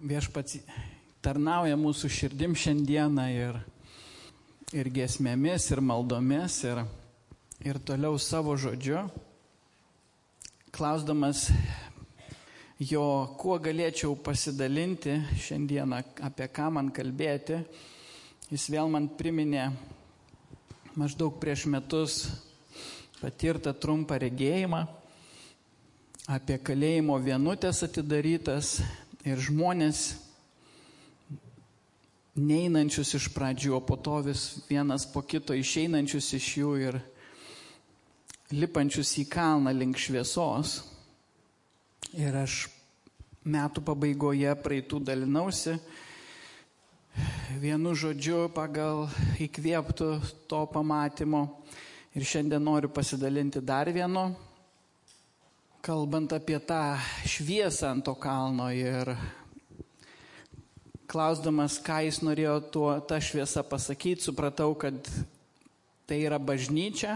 Viešpats tarnauja mūsų širdim šiandieną ir giesmėmis, ir maldomis, ir toliau savo žodžiu, klausdamas jo, kuo galėčiau pasidalinti šiandieną, apie ką man kalbėti. Jis vėl man priminė maždaug prieš metus patirtą trumpą regėjimą apie kalėjimo vienutės atidarytas ir žmonės neinančius iš pradžių, o po to vis vienas po kito išeinančius iš jų ir lipančius į kalną link šviesos. Ir aš metų pabaigoje praeitų dalinausi vienu žodžiu pagal įkvėptų to pamatymo. Ir šiandien noriu pasidalinti dar vienu, kalbant apie tą šviesą ant to kalno ir klausdamas, ką jis norėjo tą šviesą pasakyti, supratau, kad tai yra bažnyčia,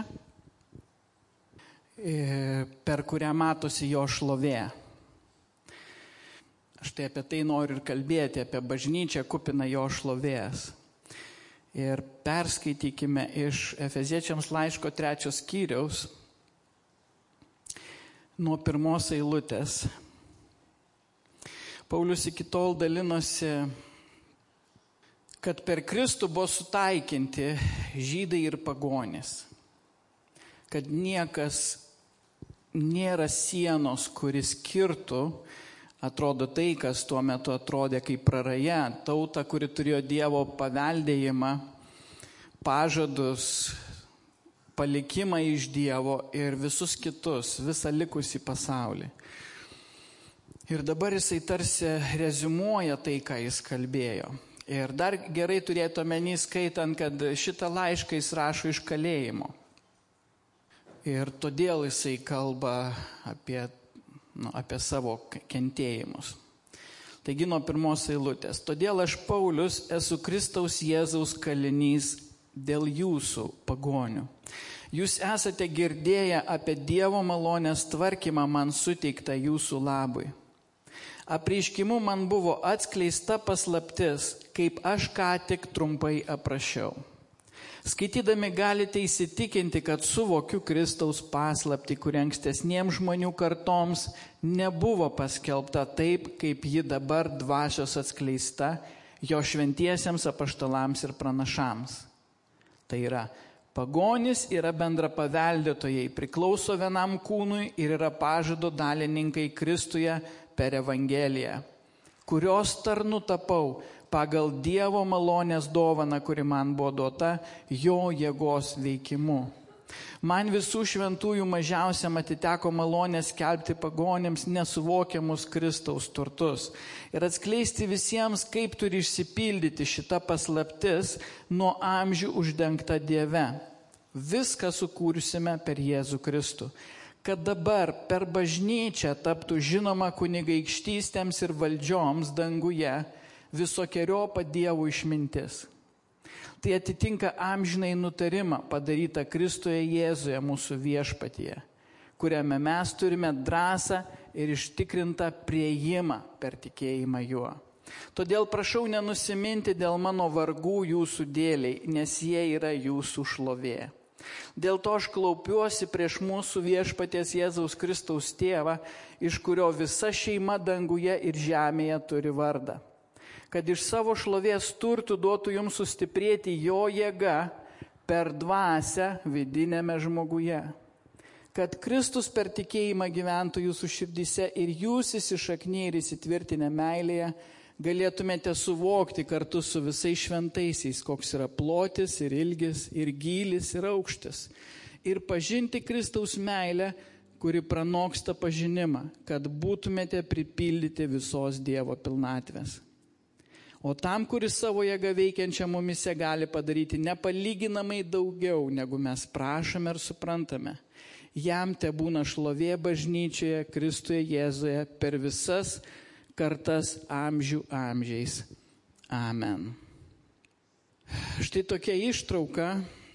per kurią matosi jo šlovė. Aš tai apie tai noriu ir kalbėti, apie bažnyčią kupiną jo šlovės. Ir perskaitykime iš Efeziečiams laiško 3 skyriaus nuo 1 eilutės. Paulius iki tol dalinosi, kad per Kristų buvo sutaikinti žydai ir pagonys. Kad niekas nėra sienos, kuris skirtų, atrodo tai, kas tuo metu atrodė kaip praraja, tauta, kuri turėjo Dievo paveldėjimą, pažadus, palikimą iš Dievo ir visus kitus, visą likusį pasaulį. Ir dabar jisai tarsi reziumuoja tai, ką jis kalbėjo. Ir dar gerai turėtų omeny skaitant, kad šitą laišką jis rašo iš kalėjimo. Ir todėl jisai kalba apie savo kentėjimus. Taigi nuo 1 eilutės. Todėl aš, Paulius, esu Kristaus Jėzaus kalinys dėl jūsų pagonių. Jūs esate girdėję apie Dievo malonės tvarkymą man suteiktą jūsų labui. Apreiškimu man buvo atskleista paslaptis, kaip aš ką tik trumpai aprašiau. Skaitydami galite įsitikinti, kad suvokiu Kristaus paslaptį, kuri ankstesniems žmonių kartoms nebuvo paskelbta taip, kaip ji dabar dvasios atskleista jo šventiesiems apaštalams ir pranašams. Tai yra, pagonys yra bendra paveldėtojai, priklauso vienam kūnui ir yra pažado dalininkai Kristuje per Evangeliją, kurios tarnu tapau pagal Dievo malonės dovaną, kuri man buvo duota jo jėgos veikimu. Man visų šventųjų mažiausiam atiteko malonė skelbti pagonėms nesuvokiamus Kristaus turtus ir atskleisti visiems, kaip turi išsipildyti šita paslaptis nuo amžių uždengta Dieve. Viską sukūrusime per Jėzų Kristų, kad dabar per bažnyčią taptų žinoma kunigaikštystėms ir valdžioms danguje visokeriopą Dievo išmintis. Tai atitinka amžinai nutarimą padarytą Kristuje Jėzuje mūsų viešpatyje, kuriame mes turime drąsą ir ištikrintą priėjimą per tikėjimą juo. Todėl prašau nenusiminti dėl mano vargų jūsų dėliai, nes jie yra jūsų šlovė. Dėl to aš klaupiuosi prieš mūsų viešpaties Jėzaus Kristaus tėvą, iš kurio visa šeima danguje ir žemėje turi vardą. Kad iš savo šlovės turtų duotų jums sustiprėti jo jėga per dvasią vidinėme žmoguje. Kad Kristus per tikėjimą gyventų jūsų širdyse ir jūs įsišakniai ir įsitvirtinę meilėje galėtumėte suvokti kartu su visais šventaisiais, koks yra plotis ir ilgis ir gylis ir aukštis. Ir pažinti Kristaus meilę, kuri pranoksta pažinimą, kad būtumėte pripildyti visos Dievo pilnatvės. O tam, kuris savo jėgą veikiančią mumise gali padaryti nepalyginamai daugiau, negu mes prašome ir suprantame, jam tebūna šlovė bažnyčioje, Kristuje Jėzuje, per visas kartas amžių amžiais. Amen. Štai tokia ištrauka,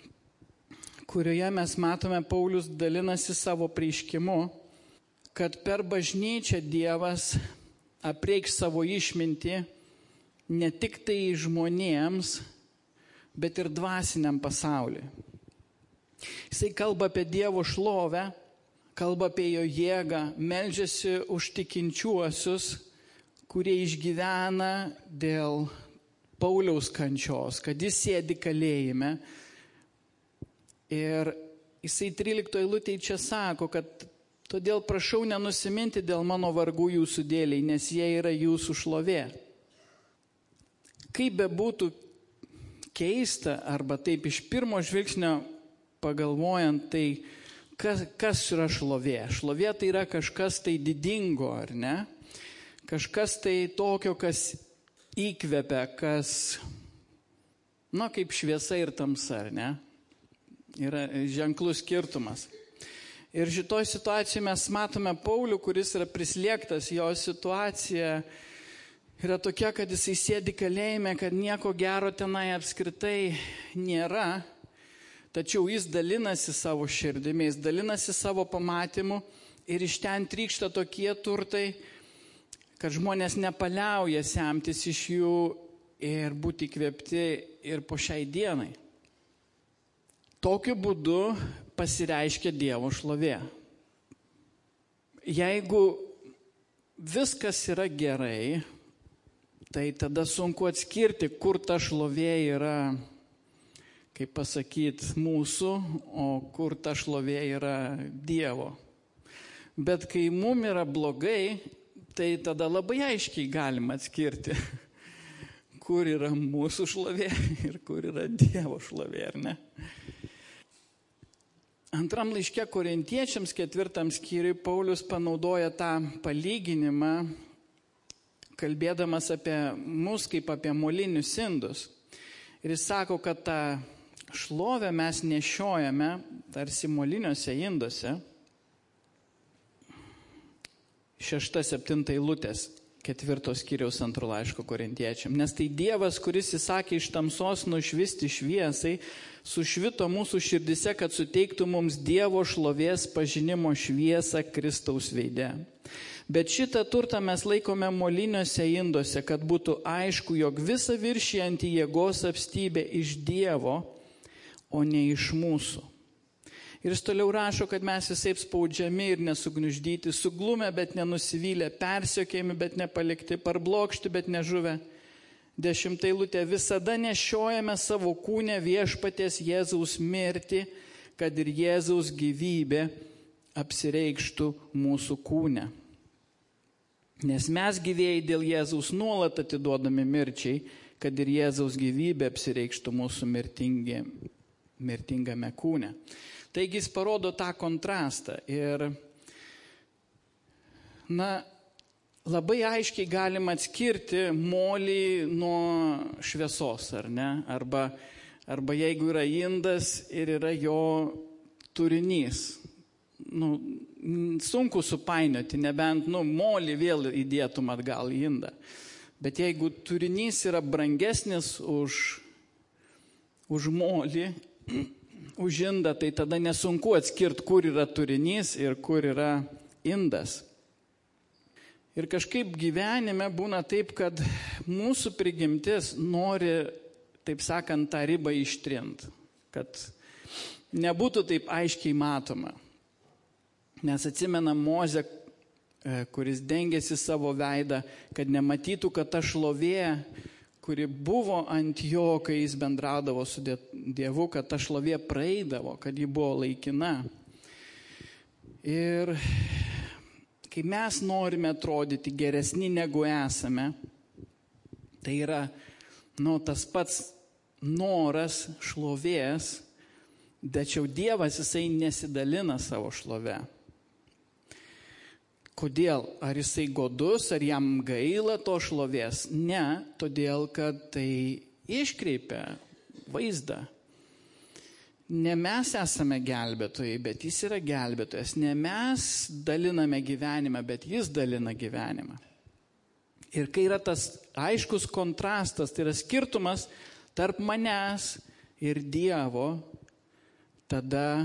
kurioje mes matome, Paulius dalinasi savo apreiškimu, kad per bažnyčią Dievas apreikš savo išmintį ne tik tai žmonėms, bet ir dvasiniam pasauliui. Jisai kalba apie Dievo šlovę, kalba apie jo jėgą, meldžiasi už tikinčiuosius, kurie išgyvena dėl Pauliaus kančios, kad jis sėdi kalėjime. Ir jisai 13 eilutėje čia sako, kad todėl prašau nenusiminti dėl mano vargų jūsų dėliai, nes jie yra jūsų šlovė. Kaip bebūtų keista, arba taip iš pirmo žvilgsnio pagalvojant, tai kas yra šlovė? Šlovė tai yra kažkas tai didingo, ar ne? Kažkas tai tokio, kas įkvepia, kas, kaip šviesa ir tamsa, ar ne? Yra ženklus skirtumas. Ir šitoj situacijoje mes matome Paulių, kuris yra prislėgtas, jo situacija yra tokia, kad jisai sėdi kalėjime, kad nieko gero tenai apskritai nėra, tačiau jis dalinasi savo širdimi, jis dalinasi savo pamatymu ir iš ten trykšta tokie turtai, kad žmonės nepaliauja semtis iš jų ir būti įkvėpti ir po šiai dienai. Tokiu būdu pasireiškia Dievo šlovė. Jeigu viskas yra gerai, tai tada sunku atskirti, kur ta šlovė yra, kaip pasakyti, mūsų, o kur ta šlovė yra Dievo. Bet kai mum yra blogai, tai tada labai aiškiai galima atskirti, kur yra mūsų šlovė ir kur yra Dievo šlovė, ar ne? Antram laiške Korintiečiams 4 skyriui Paulius panaudoja tą palyginimą, kalbėdamas apie mus kaip apie molinius indus. Ir jis sako, kad tą šlovę mes nešiojame tarsi moliniuose induose. 6-7 eilutės 4 skyriaus 2 laiško Korintiečiam. Nes tai Dievas, kuris įsakė iš tamsos nušvisti šviesai, sušvito mūsų širdise, kad suteiktų mums Dievo šlovės pažinimo šviesą Kristaus veide. Bet šitą turtą mes laikome moliniuose induose, kad būtų aišku, jog visa viršijanti jėgos apstybė iš Dievo, o ne iš mūsų. Ir jis toliau rašo, kad mes visaip spaudžiami ir nesugniuždyti, suglumę, bet nenusivylę, persekiojami, bet nepalikti, parblokšti, bet nežuvę. 10 eilutė, visada nešiojame savo kūne viešpaties Jėzaus mirtį, kad ir Jėzaus gyvybė apsireikštų mūsų kūne. Nes mes gyvėjai dėl Jėzaus nuolat atiduodami mirčiai, kad ir Jėzaus gyvybė apsireikštų mūsų mirtingame kūne. Taigi jis parodo tą kontrastą ir, labai aiškiai galima atskirti molį nuo šviesos, ar ne? Arba jeigu yra indas ir yra jo turinys. Sunku supainioti, nebent molį vėl įdėtum atgal į indą. Bet jeigu turinys yra brangesnis už molį, už indą, tai tada nesunku atskirti, kur yra turinys ir kur yra indas. Ir kažkaip gyvenime būna taip, kad mūsų prigimtis nori, taip sakant, tą ribą ištrinti, kad nebūtų taip aiškiai matoma. Nes atsimenam Mozę, kuris dengėsi savo veidą, kad nematytų, kad ta šlovė, kuri buvo ant jo, kai jis bendraudavo su Dievu, kad ta šlovė praeidavo, kad ji buvo laikina. Ir kai mes norime atrodyti geresni negu esame, tai yra tas pats noras šlovės, tačiau Dievas jisai nesidalina savo šlovę. Kodėl? Ar jisai godus, ar jam gaila to šlovės? Ne, todėl, kad tai iškreipia vaizdą. Ne mes esame gelbėtojai, bet jis yra gelbėtojas. Ne mes daliname gyvenimą, bet jis dalina gyvenimą. Ir kai yra tas aiškus kontrastas, tai yra skirtumas tarp manęs ir Dievo, tada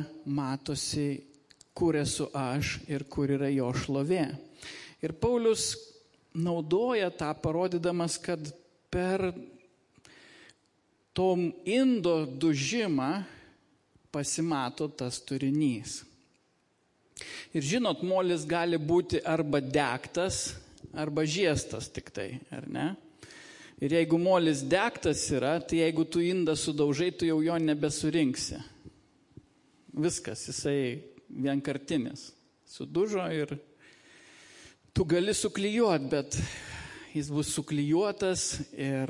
matosi, kur esu aš ir kur yra jo šlovė. Ir Paulius naudoja tą parodydamas, kad per to indo dužimą pasimato tas turinys. Ir žinot, molis gali būti arba degtas, arba žiestas tik tai, ar ne? Ir jeigu molis degtas yra, tai jeigu tu indą sudaužai, tu jau jo nebesurinksi. Viskas, jisai vienkartinis. Sudužo ir tu gali suklijuoti, bet jis bus suklijuotas ir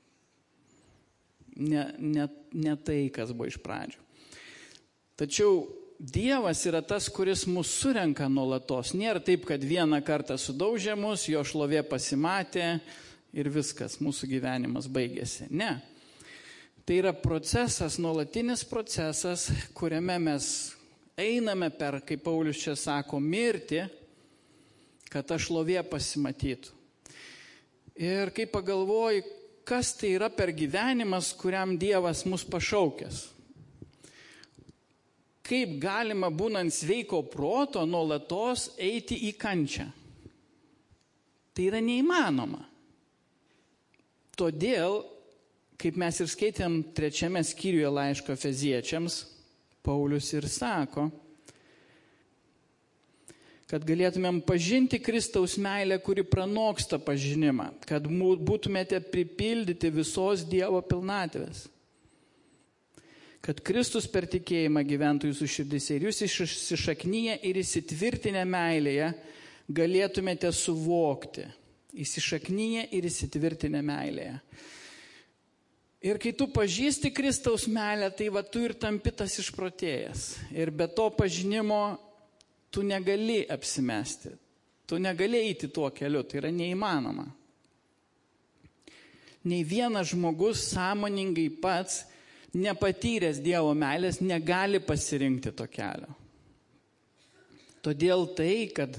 ne tai, kas buvo iš pradžių. Tačiau Dievas yra tas, kuris mus surenka nuolatos. Nėra taip, kad vieną kartą sudaužė mus, jo šlovė pasimatė ir viskas, mūsų gyvenimas baigėsi. Ne. Tai yra procesas, nuolatinis procesas, kuriame mes einame per, kaip Paulius čia sako, mirtį, kad ta šlovė pasimatytų. Ir kai pagalvoji, kas tai yra per gyvenimas, kuriam Dievas mus pašaukęs. Kaip galima, būnant sveiko proto, nuolatos eiti į kančią. Tai yra neįmanoma. Todėl, kaip mes ir skaitėm 3 skyriuje laiško Efeziečiams, Paulius ir sako, kad galėtumėm pažinti Kristaus meilę, kuri pranoksta pažinimą, kad būtumėte pripildyti visos Dievo pilnatvės. Kad Kristus per tikėjimą gyventų jūsų širdise ir jūs įsišaknyję ir įsitvirtinę meilėje galėtumėte suvokti. Įsišaknyję ir įsitvirtinę meilėje. Ir kai tu pažįsti Kristaus meilę, tai va tu ir tampi tas išprotėjęs. Ir be to pažinimo tu negali apsimesti. Tu negali eiti tuo keliu, tai yra neįmanoma. Nei vienas žmogus sąmoningai pats nepatyręs Dievo meilės negali pasirinkti to kelio. Todėl tai, kad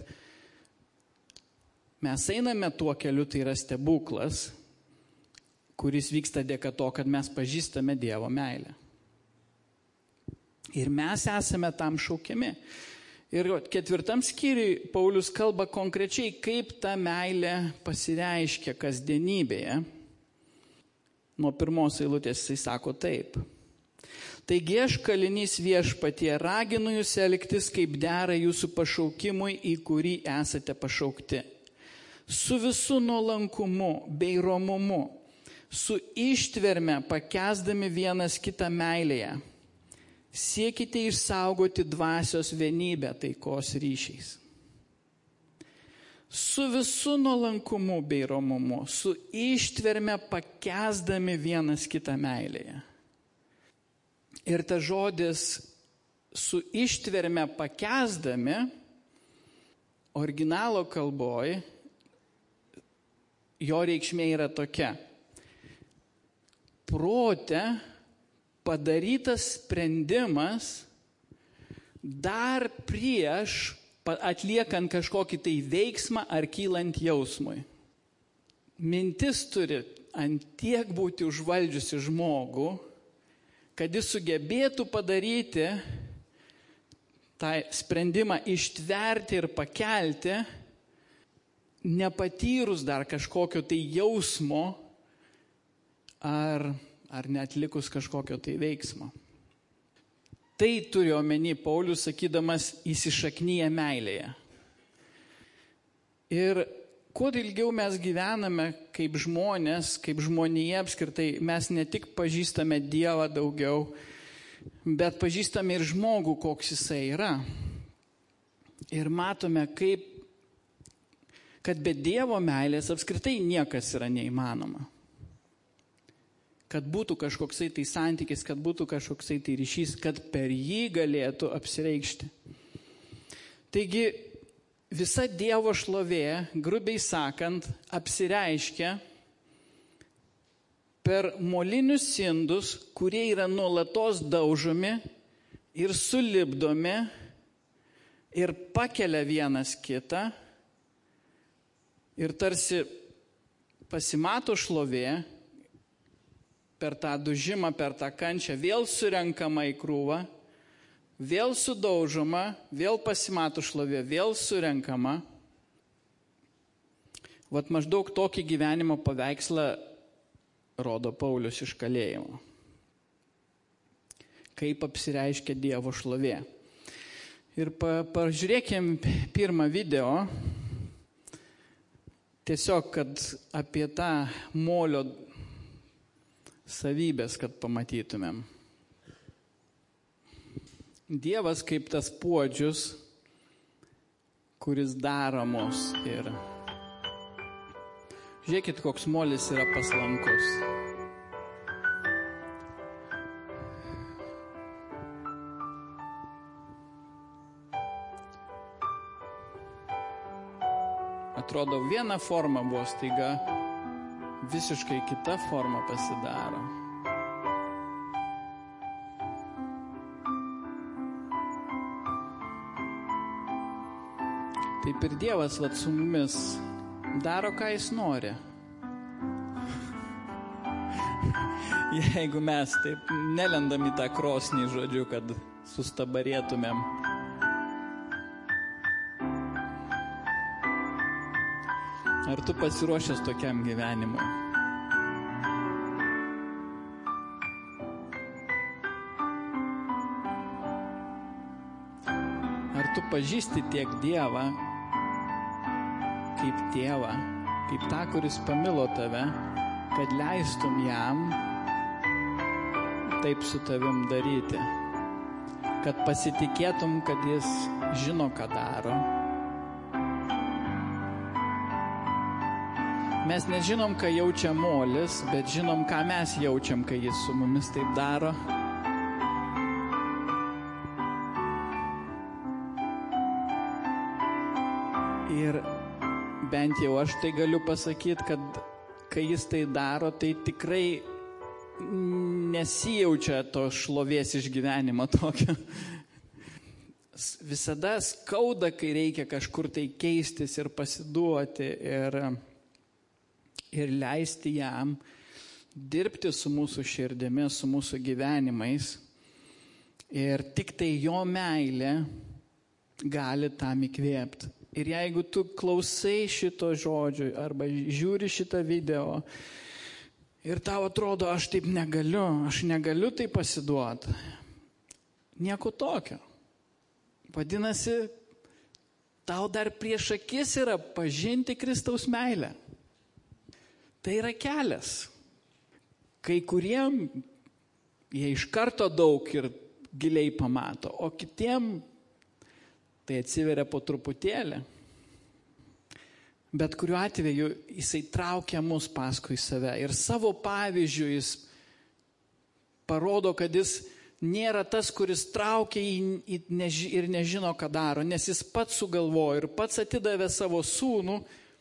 mes einame tuo keliu, tai yra stebuklas, kuris vyksta dėka to, kad mes pažįstame Dievo meilę. Ir mes esame tam šaukiami. Ir 4 skyriui Paulius kalba konkrečiai, kaip ta meilė pasireiškia kasdienybėje. Nuo 1 eilutės jis sako taip. Taigi aš, kalinys viešpatie, raginu jūs elgtis, kaip dera jūsų pašaukimui, į kurį esate pašaukti. Su visu nuolankumu bei romumu, su ištverme pakęsdami vienas kitą meilėje. Siekite išsaugoti dvasios vienybę taikos ryšiais. Su visu nuolankumu bei romumu, su ištverme pakęsdami vienas kitą meilėje. Ir ta žodis su ištverme pakęsdami, originalo kalboj, jo reikšmė yra tokia. Prote padarytas sprendimas dar prieš atliekant kažkokį tai veiksmą ar kylant jausmui. Mintis turi ant tiek būti užvaldžiusi žmogų, kad jis sugebėtų padaryti tą sprendimą ištverti ir pakelti, nepatyrus dar kažkokio tai jausmo ar neatlikus kažkokio tai veiksmo. Tai turi omeny Paulius, sakydamas įsišaknyję meilėje. Ir kuo ilgiau mes gyvename kaip žmonės, kaip žmonija apskritai, mes ne tik pažįstame Dievą daugiau, bet pažįstame ir žmogų, koks jisai yra. Ir matome, kad be Dievo meilės apskritai niekas yra neįmanoma. Kad būtų kažkoksai tai santykis, kad būtų kažkoksai tai ryšys, kad per jį galėtų apsireikšti. Taigi visa Dievo šlovė, grubiai sakant, apsireiškia per molinius indus, kurie yra nuolatos daužomi ir sulipdomi ir pakelia vienas kitą ir tarsi pasimato šlovė, per tą dužimą, per tą kančią, vėl surenkama į krūvą, vėl sudaužoma, vėl pasimato šlovė, vėl surenkama. Vat maždaug tokį gyvenimo paveikslą rodo Paulius iš kalėjimo. Kaip apsireiškia Dievo šlovė. Ir pažiūrėkim pirmą video, tiesiog, kad apie tą molio savybės, kad pamatytumėm. Dievas kaip tas puodžius, kuris daro mus ir žiūrėkit, koks molis yra paslankus. Atrodo, viena forma buvo, staiga visiškai kita forma pasidaro. Taip ir Dievas vat su mumis daro, ką jis nori. Jeigu mes taip nelendam į tą krosnį, žodžiu, kad sustabarėtumėm. Ar tu pasiruošęs tokiam gyvenimui? Ar tu pažįsti tiek Dievą, kaip tėvą, kaip tą, kuris pamilo tave, kad leistum jam taip su tavim daryti, kad pasitikėtum, kad jis žino, ką daro. Mes nežinom, ką jaučia molis, bet žinom, ką mes jaučiam, kai jis su mumis taip daro. Ir bent jau aš tai galiu pasakyti, kad kai jis tai daro, tai tikrai nesijaučia to šlovės išgyvenimo tokio. Visada skauda, kai reikia kažkur tai keistis ir pasiduoti ir leisti jam dirbti su mūsų širdimi, su mūsų gyvenimais. Ir tik tai jo meilė gali tam įkvėpti. Ir jeigu tu klausai šito žodžio arba žiūri šitą video ir tau atrodo, aš taip negaliu taip pasiduoti, nieko tokio. Vadinasi, tau dar prieš akis yra pažinti Kristaus meilę. Tai yra kelias. Kai kuriem jie iš karto daug ir giliai pamato, o kitiem tai atsiveria po truputėlį. Bet kuriuo atveju jisai traukia mus paskui save ir savo pavyzdžių jis parodo, kad jis nėra tas, kuris traukia ir nežino, ką daro, nes jis pats sugalvojo ir pats atidavė savo sūnų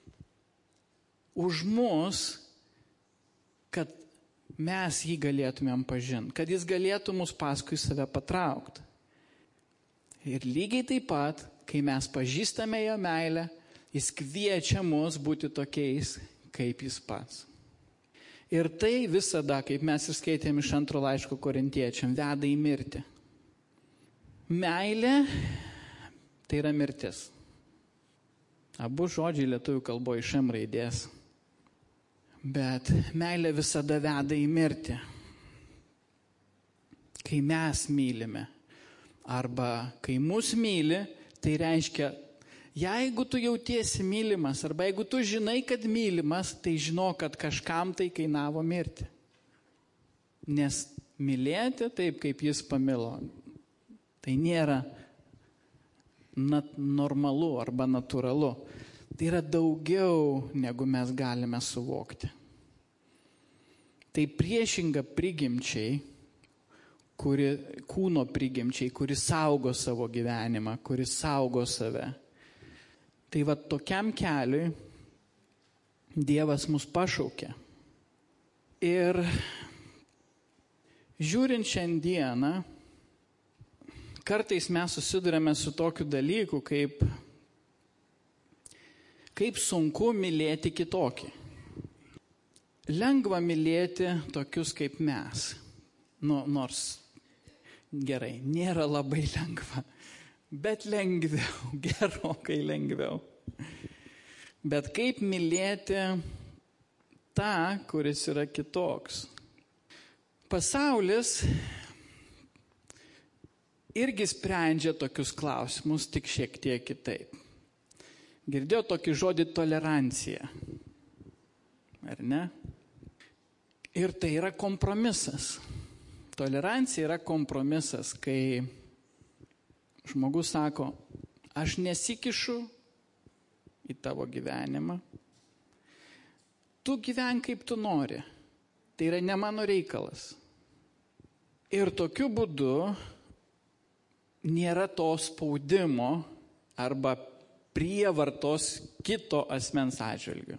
už mus, kad mes jį galėtumėm pažinti, kad jis galėtų mus paskui save patraukti. Ir lygiai taip pat, kai mes pažįstame jo meilę, jis kviečia mus būti tokiais, kaip jis pats. Ir tai visada, kaip mes ir skaitėm iš 2 laiško Korintiečiam, veda į mirtį. Meilė tai yra mirtis. Abu žodžiai lietuvių kalboje iš M raidės. Bet meilė visada veda į mirtį. Kai mes mylime arba kai mus myli, tai reiškia, jeigu tu jautiesi mylimas arba jeigu tu žinai, kad mylimas, tai žinok, kad kažkam tai kainavo mirti. Nes mylėti taip, kaip jis pamilo, tai nėra normalu arba natūralu. Tai yra daugiau, negu mes galime suvokti. Tai priešinga prigimčiai, kūno prigimčiai, kuri saugo savo gyvenimą, kuri saugo save. Tai va tokiam keliui Dievas mus pašaukė. Ir žiūrint šiandieną, kartais mes susidurėme su tokiu dalyku, kaip sunku mylėti kitokį. Lengva mylėti tokius kaip mes. Nors gerai, nėra labai lengva, bet lengviau, gerokai lengviau. bet kaip mylėti tą, kuris yra kitoks. Pasaulis irgi sprendžia tokius klausimus, tik šiek tiek kitaip. Girdėjau tokį žodį tolerancija, ar ne? Ir tai yra kompromisas. Tolerancija yra kompromisas, kai žmogus sako, aš nesikišu į tavo gyvenimą, tu gyvenk kaip tu nori, tai yra ne mano reikalas. Ir tokiu būdu nėra to spaudimo arba prievartos kito asmens atžvilgiu.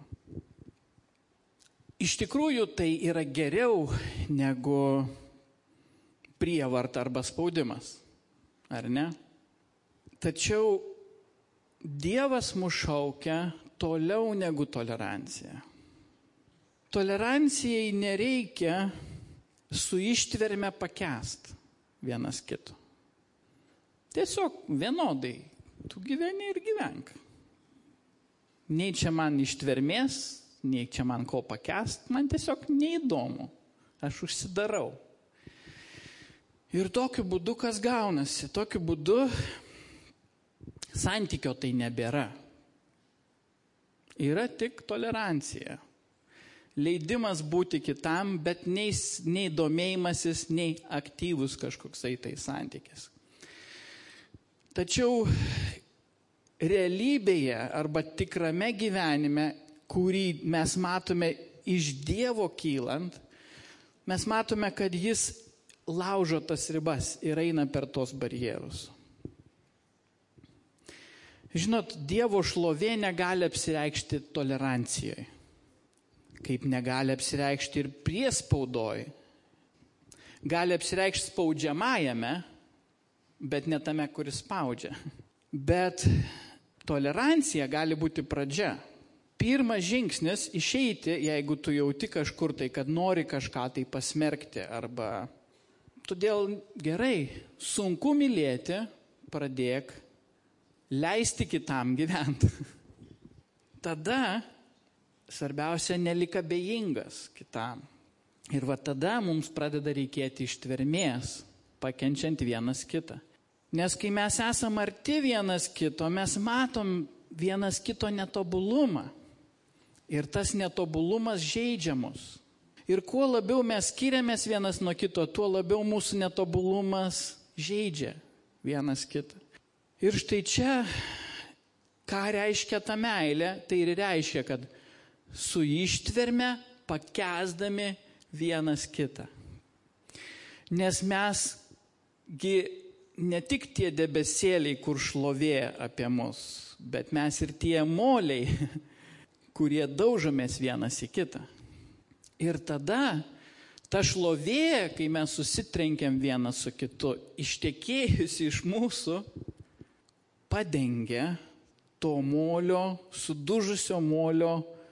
Iš tikrųjų tai yra geriau negu prievarta arba spaudimas, ar ne? Tačiau Dievas mus šaukia toliau negu tolerancija. Tolerancijai nereikia su ištverme pakęst vienas kito. Tiesiog vienodai, tu gyveni ir gyvenk. Nei čia man ištvermės, nei čia man ko pakęst, man tiesiog neįdomu, aš užsidarau. Ir tokiu būdu kas gaunasi? Tokiu būdu santykio tai nebėra. Yra tik tolerancija. Leidimas būti kitam, bet nei domėjimasis, nei aktyvus kažkoksai tai santykis. Tačiau realybėje arba tikrame gyvenime, kurį mes matome iš Dievo kylant, mes matome, kad jis laužo tas ribas ir eina per tos barjerus. Žinot, Dievo šlovė negali apsireikšti tolerancijoje, kaip negali apsireikšti ir priespaudoj. Gali apsireikšti spaudžiamajame, bet ne tame, kuris spaudžia. Bet tolerancija gali būti pradžia. Pirmas žingsnis išeiti, jeigu tu jauti kažkur tai, kad nori kažką tai pasmerkti arba... Todėl gerai, sunku mylėti, pradėk leisti kitam gyventi. Tada svarbiausia nelik abejingas kitam. Ir va tada mums pradeda reikėti ištvermės, pakenčiant vienas kitą. Nes kai mes esame arti vienas kito, mes matom vienas kito netobulumą. Ir tas netobulumas žeidžia mus. Ir kuo labiau mes skiriamės vienas nuo kito, tuo labiau mūsų netobulumas žeidžia vienas kitą. Ir štai čia, ką reiškia ta meilė, tai ir reiškia, kad su ištverme pakęsdami vienas kitą. Nes mesgi ne tik tie debesėliai, kur šlovė apie mus, bet mes ir tie moliai, kurie daužomės vienas į kitą. Ir tada ta šlovė, kai mes susitrenkiam vienas su kitu, ištekėjusi iš mūsų, padengia to molio, sudužusio molio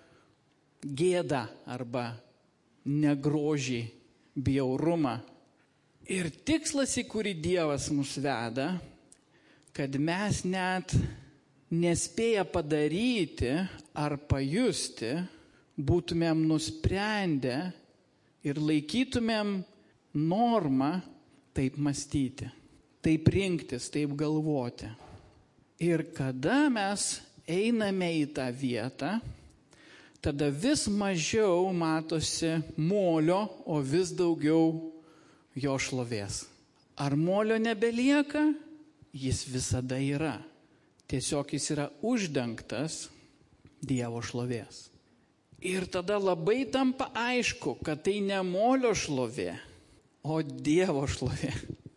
gėdą arba negrožį, bjaurumą. Ir tikslas, į kurį Dievas mus veda, kad mes net nespėję padaryti ar pajusti, būtumėm nusprendę ir laikytumėm normą taip mąstyti, taip rinktis, taip galvoti. Ir kada mes einame į tą vietą, tada vis mažiau matosi molio, o vis daugiau jo šlovės. Ar molio nebelieka? Jis visada yra. Tiesiog jis yra uždengtas Dievo šlovės. Ir tada labai tampa aišku, kad tai ne molio šlovė, o Dievo šlovė.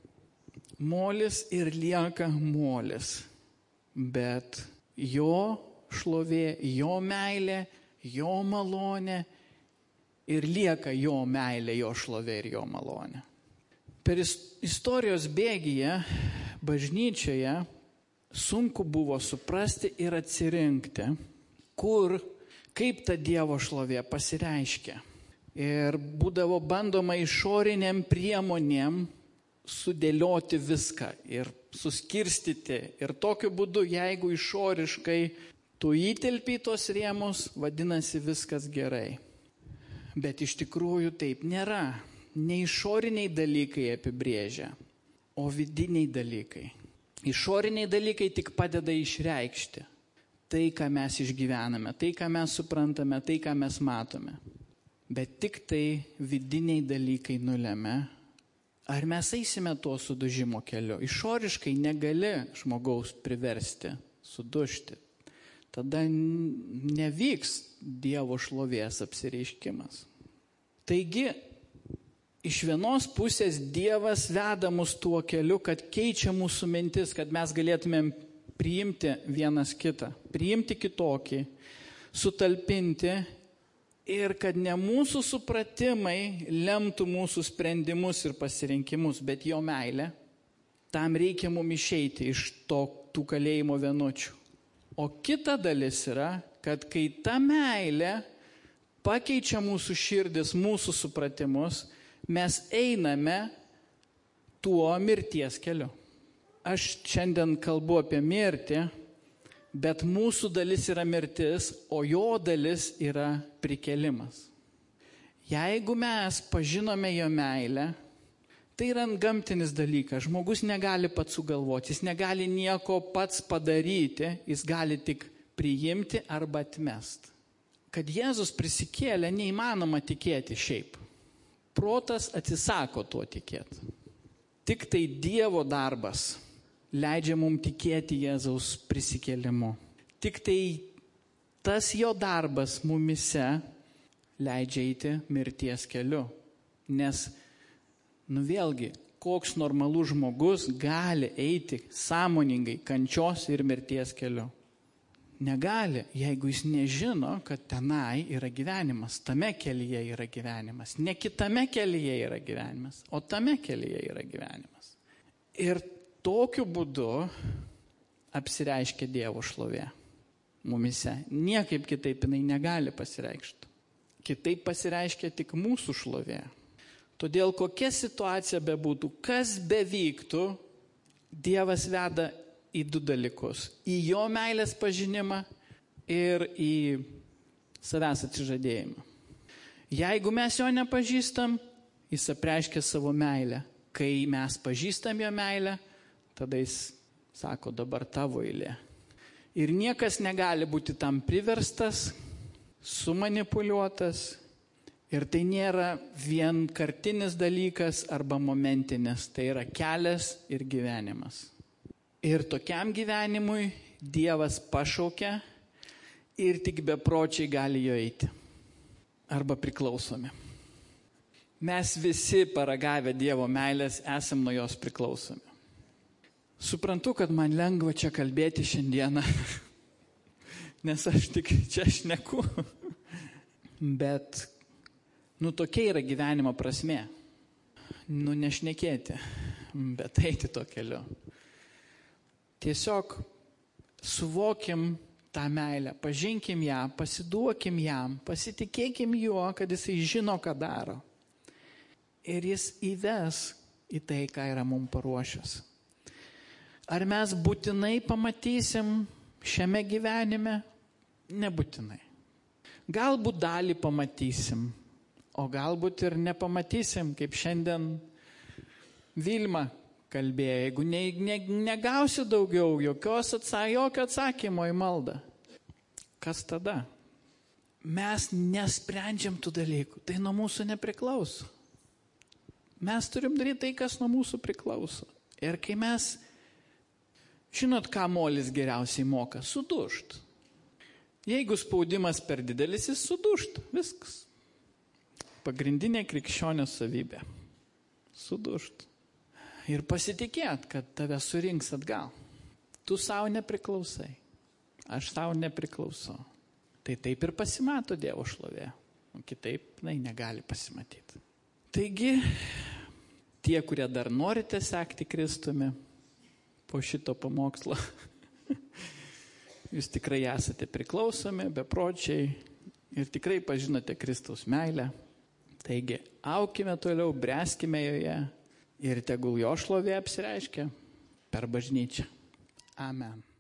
Molis ir lieka molis, bet jo šlovė, jo meilė, jo malonė ir lieka jo meilė, jo šlovė ir jo malonė. Per istorijos bėgyje bažnyčioje sunku buvo suprasti ir atsirinkti, kaip ta Dievo šlovė pasireiškia. Ir būdavo bandoma išoriniam priemonėm sudėlioti viską ir suskirstyti. Ir tokiu būdu, jeigu išoriškai tu įtelpi į tos rėmus, vadinasi viskas gerai. Bet iš tikrųjų taip nėra. Ne išoriniai dalykai apibrėžia, o vidiniai dalykai. Išoriniai dalykai tik padeda išreikšti tai, ką mes išgyvename, tai, ką mes suprantame, tai, ką mes matome. Bet tik tai vidiniai dalykai nulemia, ar mes eisime tuo sudužimo keliu. Išoriškai negali žmogaus priversti sudužti. Tada nevyks Dievo šlovės apsireiškimas. Taigi, iš vienos pusės Dievas veda mus tuo keliu, kad keičia mūsų mintis, kad mes galėtumėm priimti vienas kitą, priimti kitokį, sutalpinti ir kad ne mūsų supratimai lemtų mūsų sprendimus ir pasirinkimus, bet jo meilė. Tam reikia mums išeiti iš tų kalėjimo vienučių. O kita dalis yra, kad kai ta meilė pakeičia mūsų širdis, mūsų supratimus, mes einame tuo mirties keliu. Aš šiandien kalbu apie mirtį, bet mūsų dalis yra mirtis, o jo dalis yra prikėlimas. Jeigu mes pažinome jo meilę, tai yra gamtinis dalykas. Žmogus negali pats sugalvoti, jis negali nieko pats padaryti, jis gali tik priimti arba atmesti. Kad Jėzus prisikėlė, neįmanoma tikėti šiaip. Protas atsisako tuo tikėti. Tik tai Dievo darbas leidžia mums tikėti Jėzaus prisikėlimu. Tik tai tas jo darbas mumise leidžia eiti mirties keliu. Nes, vėlgi, koks normalus žmogus gali eiti sąmoningai kančios ir mirties keliu? Negali, jeigu jis nežino, kad tenai yra gyvenimas, tame kelyje yra gyvenimas. Ne kitame kelyje yra gyvenimas, o tame kelyje yra gyvenimas. Ir tokiu būdu apsireiškia Dievo šlovė mumise. Niekaip kitaip jinai negali pasireikšti. Kitaip pasireiškia tik mūsų šlovė. Todėl kokia situacija bebūtų, kas bevyktų, Dievas veda į du dalykus. Į jo meilės pažinimą ir į savęs atsižadėjimą. Jeigu mes jo nepažįstam, jis apreiškia savo meilę. Kai mes pažįstam jo meilę, tada jis sako, dabar tavo eilė. Ir niekas negali būti tam priverstas, sumanipuliuotas. Ir tai nėra vienkartinis dalykas arba momentinis. Tai yra kelias ir gyvenimas. Ir tokiam gyvenimui Dievas pašaukia ir tik bepročiai gali jo eiti. Arba priklausomi. Mes visi paragavę Dievo meilės esam nuo jos priklausomi. Suprantu, kad man lengva čia kalbėti šiandieną, nes aš tik čia šneku. Bet, tokia yra gyvenimo prasmė. Nešnekėti, bet eiti to keliu. Tiesiog suvokim tą meilę, pažinkim ją, pasiduokim jam, pasitikėkim juo, kad jisai žino, ką daro. Ir jis įves į tai, ką yra mums paruošęs. Ar mes būtinai pamatysim šiame gyvenime? Nebūtinai. Galbūt dalį pamatysim, o galbūt ir nepamatysim, kaip šiandien Vilma kalbėjo, jeigu negausi daugiau jokio atsakymo į maldą. Kas tada? Mes nesprendžiam tų dalykų, tai nuo mūsų nepriklauso. Mes turim daryti tai, kas nuo mūsų priklauso. Ir kai mes, žinot, ką molis geriausiai moka? Sudužt. Jeigu spaudimas per didelis, jis sudužt. Viskas. Pagrindinė krikščionio savybė. Sudužt. Ir pasitikėt, kad tave surinks atgal. Tu savo nepriklausai. Aš savo nepriklausau. Tai taip ir pasimato Dievo šlovė. O kitaip, negali pasimatyti. Taigi, tie, kurie dar norite sekti Kristumi po šito pamokslo, jūs tikrai esate priklausomi, bepročiai ir tikrai pažinote Kristaus meilę. Taigi, aukime toliau, bręskime joje. Ir tegul jo šlovė apsireiškia per bažnyčią. Amen.